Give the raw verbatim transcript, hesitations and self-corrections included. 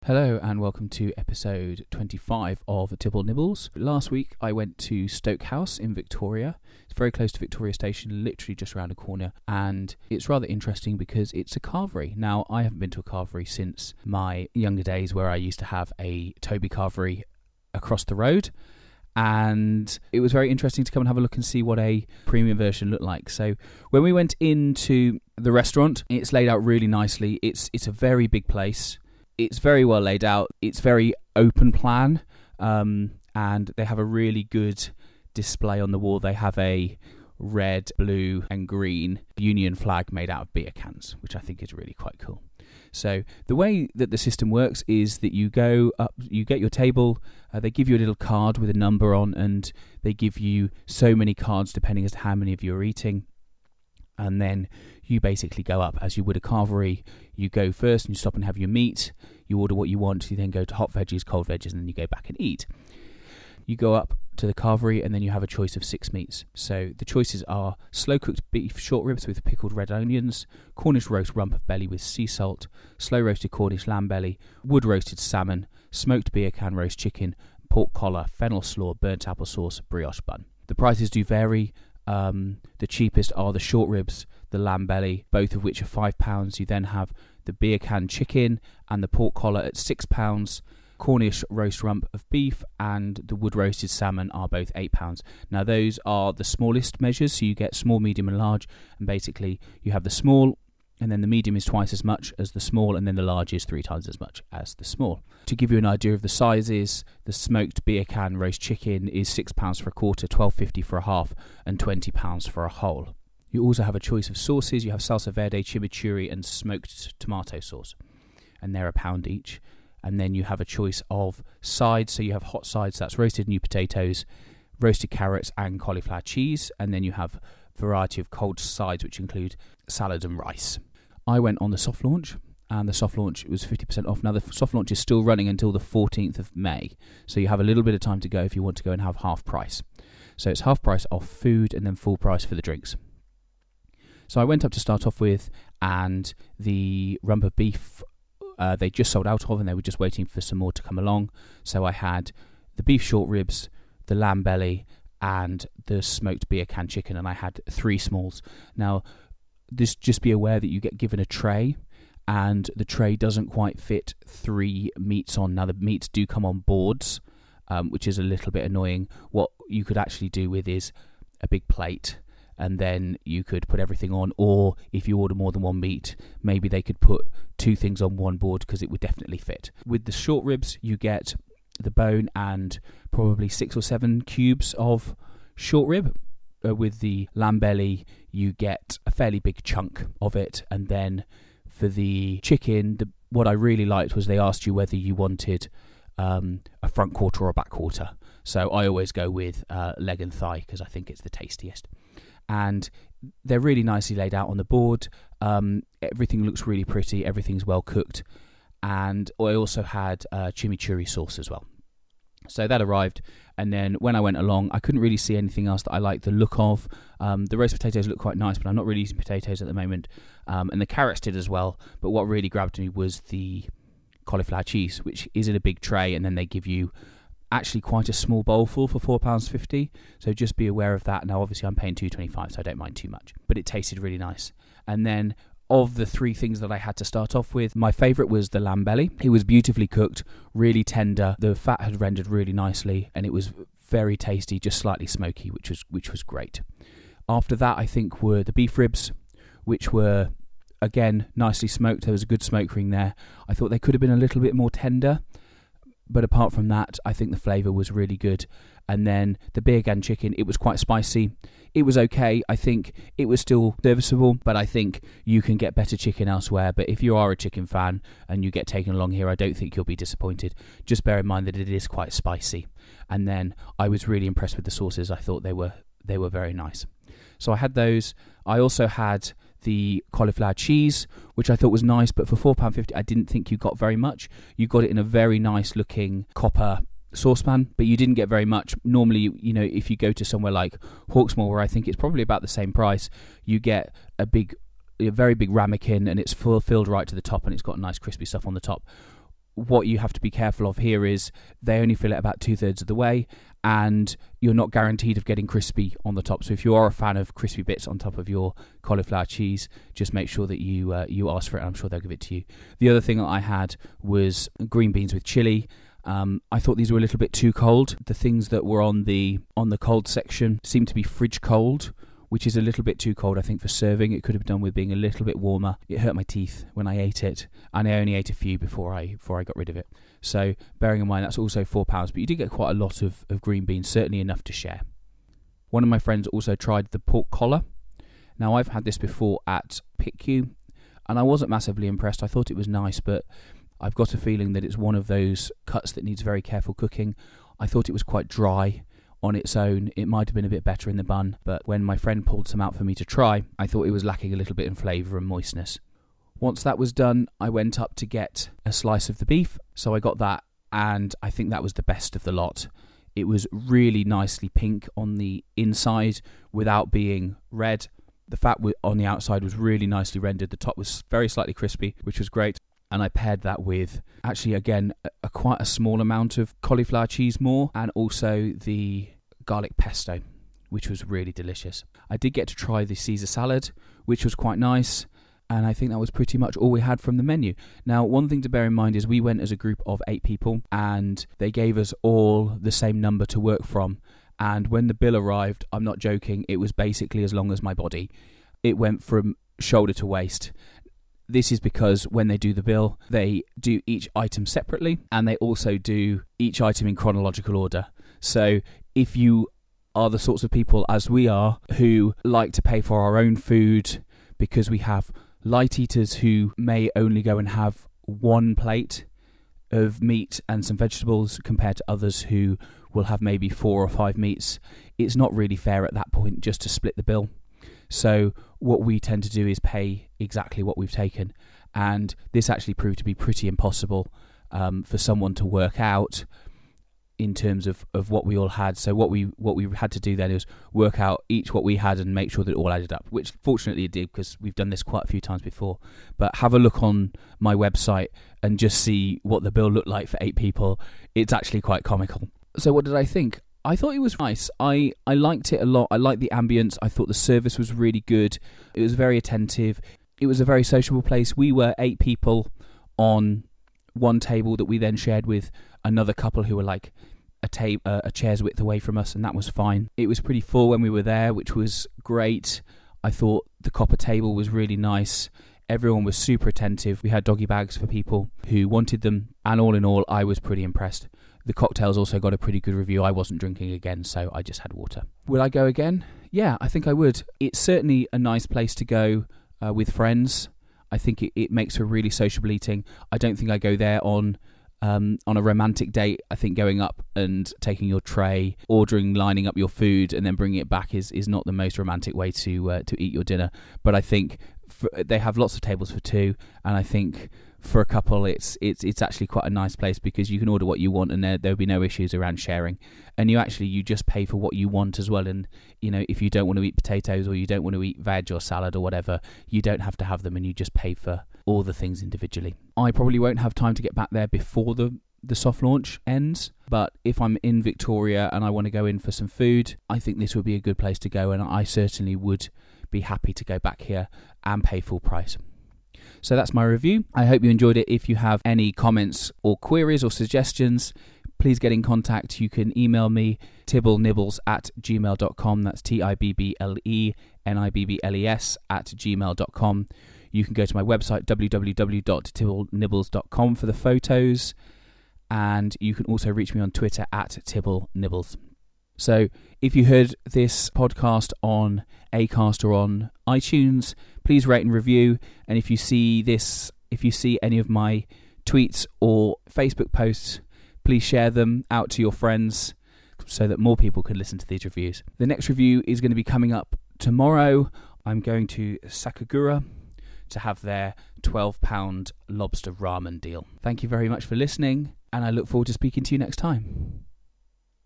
Hello and welcome to episode twenty-five of Tipple Nibbles. Last week I went to Stoke House in Victoria. It's very close to Victoria Station, literally just around a corner, and it's rather interesting because it's a carvery. Now, I haven't been to a carvery since my younger days where I used to have a Toby carvery across the road, and it was very interesting to come and have a look and see what a premium version looked like. So when we went into the restaurant, it's laid out really nicely. It's it's a very big place. It's very well laid out. It's very open plan, um, and they have a really good display on the wall. They have a red, blue and green Union flag made out of beer cans, which I think is really quite cool. So the way that the system works is that you go up, you get your table, uh, they give you a little card with a number on, and they give you so many cards depending as to how many of you are eating. And then you basically go up as you would a carvery. You go first and you stop and have your meat. You order what you want. You then go to hot veggies, cold veggies, and then you go back and eat. You go up to the carvery and then you have a choice of six meats. So the choices are slow-cooked beef short ribs with pickled red onions, Cornish roast rump of belly with sea salt, slow-roasted Cornish lamb belly, wood-roasted salmon, smoked beer can roast chicken, pork collar, fennel slaw, burnt apple sauce, brioche bun. The prices do vary. Um, the cheapest are the short ribs, the lamb belly, both of which are five pounds. You then have the beer can chicken and the pork collar at six pounds. Cornish roast rump of beef and the wood roasted salmon are both eight pounds. Now those are the smallest measures, so you get small, medium and large, and basically you have the small, and then the medium is twice as much as the small, and then the large is three times as much as the small. To give you an idea of the sizes, the smoked beer can roast chicken is six pounds for a quarter, twelve fifty for a half, and twenty pounds for a whole. You also have a choice of sauces. You have salsa verde, chimichurri, and smoked tomato sauce, and they're a pound each. And then you have a choice of sides. So you have hot sides, that's roasted new potatoes, roasted carrots, and cauliflower cheese. And then you have a variety of cold sides, which include salad and rice. I went on the soft launch, and the soft launch was fifty percent off. Now, the soft launch is still running until the fourteenth of May, so you have a little bit of time to go if you want to go and have half price. So it's half price off food and then full price for the drinks. So I went up to start off with, and the rump of beef, uh, they just sold out of, and they were just waiting for some more to come along. So I had the beef short ribs, the lamb belly, and the smoked beer can chicken, and I had three smalls. Now, This, just be aware that you get given a tray, and the tray doesn't quite fit three meats on. Now, the meats do come on boards, um, which is a little bit annoying. What you could actually do with is a big plate, and then you could put everything on, or if you order more than one meat, maybe they could put two things on one board because it would definitely fit. With the short ribs, you get the bone and probably six or seven cubes of short rib. Uh, with the lamb belly, you get a fairly big chunk of it, and then for the chicken, the, what I really liked was they asked you whether you wanted um, a front quarter or a back quarter. So I always go with uh, leg and thigh because I think it's the tastiest. And they're really nicely laid out on the board. Um, everything looks really pretty. Everything's well cooked, and I also had uh, chimichurri sauce as well. So that arrived, and then when I went along, I couldn't really see anything else that I liked the look of. Um, the roast potatoes look quite nice, but I'm not really eating potatoes at the moment, um, and the carrots did as well. But what really grabbed me was the cauliflower cheese, which is in a big tray, and then they give you actually quite a small bowl full for four pounds fifty. So just be aware of that. Now, obviously, I'm paying two pounds twenty-five, so I don't mind too much, but it tasted really nice. And then of the three things that I had to start off with, my favourite was the lamb belly. It was beautifully cooked, really tender. The fat had rendered really nicely, and it was very tasty, just slightly smoky, which was which was great. After that, I think, were the beef ribs, which were, again, nicely smoked. There was a good smoke ring there. I thought they could have been a little bit more tender, but apart from that, I think the flavour was really good. And then the beer can chicken, it was quite spicy. It was okay. I think it was still serviceable, but I think you can get better chicken elsewhere. But if you are a chicken fan and you get taken along here, I don't think you'll be disappointed. Just bear in mind that it is quite spicy. And then I was really impressed with the sauces. I thought they were they were very nice. So I had those. I also had the cauliflower cheese, which I thought was nice, but for four pounds fifty, I didn't think you got very much. You got it in a very nice looking copper saucepan, but you didn't get very much. Normally, you know, if you go to somewhere like Hawksmoor, where I think it's probably about the same price, you get a big, a very big ramekin, and it's full, filled right to the top, and it's got nice crispy stuff on the top. what you have to be careful of here is they only fill it about two-thirds of the way, and you're not guaranteed of getting crispy on the top. So if you are a fan of crispy bits on top of your cauliflower cheese, just make sure that you uh, you ask for it, and I'm sure they'll give it to you. The other thing that I had was green beans with chili. Um, I thought these were a little bit too cold. The things that were on the on the cold section seemed to be fridge cold, which is a little bit too cold, I think, for serving. It could have done with being a little bit warmer. It hurt my teeth when I ate it, and I only ate a few before I before I got rid of it. So bearing in mind, that's also four pounds, but you did get quite a lot of, of green beans, certainly enough to share. One of my friends also tried the pork collar. Now, I've had this before at P I C U, and I wasn't massively impressed. I thought it was nice, but I've got a feeling that it's one of those cuts that needs very careful cooking. I thought it was quite dry on its own. It might have been a bit better in the bun, but when my friend pulled some out for me to try, I thought it was lacking a little bit in flavour and moistness. Once that was done, I went up to get a slice of the beef, so I got that, and I think that was the best of the lot. It was really nicely pink on the inside without being red. The fat on the outside was really nicely rendered. The top was very slightly crispy, which was great. And I paired that with, actually, again, a, a quite a small amount of cauliflower cheese more, and also the garlic pesto, which was really delicious. I did get to try the Caesar salad, which was quite nice, and I think that was pretty much all we had from the menu. Now, one thing to bear in mind is we went as a group of eight people, and they gave us all the same number to work from. And when the bill arrived, I'm not joking, it was basically as long as my body. It went from shoulder to waist. This is because when they do the bill, they do each item separately, and they also do each item in chronological order. So if you are the sorts of people, as we are, who like to pay for our own food, because we have light eaters who may only go and have one plate of meat and some vegetables compared to others who will have maybe four or five meats, it's not really fair at that point just to split the bill. So what we tend to do is pay exactly what we've taken, and this actually proved to be pretty impossible um, for someone to work out in terms of, of what we all had. So what we what we had to do then is work out each what we had and make sure that it all added up, which fortunately it did, because we've done this quite a few times before. But have a look on my website and just see what the bill looked like for eight people. It's actually quite comical. So what did I think? I thought it was nice. I, I liked it a lot. I liked the ambience. I thought the service was really good. It was very attentive. It was a very sociable place. We were eight people on one table that we then shared with another couple who were like a, ta- uh, a chair's width away from us, and that was fine. It was pretty full when we were there, which was great. I thought the copper table was really nice. Everyone was super attentive. We had doggy bags for people who wanted them, and all in all, I was pretty impressed. The cocktails also got a pretty good review. I wasn't drinking again, so I just had water. Would I go again? Yeah, I think I would. It's certainly a nice place to go uh, with friends. I think it, it makes for really sociable eating. I don't think I go there on um, on a romantic date. I think going up and taking your tray, ordering, lining up your food, and then bringing it back is, is not the most romantic way to uh, to eat your dinner. But I think for, they have lots of tables for two, and I think for a couple, it's it's it's actually quite a nice place, because you can order what you want, and there there'll be no issues around sharing. And you actually you just pay for what you want as well. And you know, if you don't want to eat potatoes, or you don't want to eat veg or salad or whatever, you don't have to have them, and you just pay for all the things individually. I probably won't have time to get back there before the the soft launch ends, but if I'm in Victoria and I want to go in for some food, I think this would be a good place to go, and I certainly would be happy to go back here and pay full price. So that's my review. I hope you enjoyed it. If you have any comments or queries or suggestions, please get in contact. You can email me, tibblnibbles at gmail dot com. That's T I B B L E N I B B L E S at gmail dot com. You can go to my website, w w w dot tibblnibbles dot com, for the photos. And you can also reach me on Twitter at tibblnibbles. So if you heard this podcast on Acast or on iTunes, please rate and review. And if you see this, if you see any of my tweets or Facebook posts, please share them out to your friends so that more people can listen to these reviews. The next review is going to be coming up tomorrow. I'm going to Sakagura to have their twelve pound lobster ramen deal. Thank you very much for listening, and I look forward to speaking to you next time.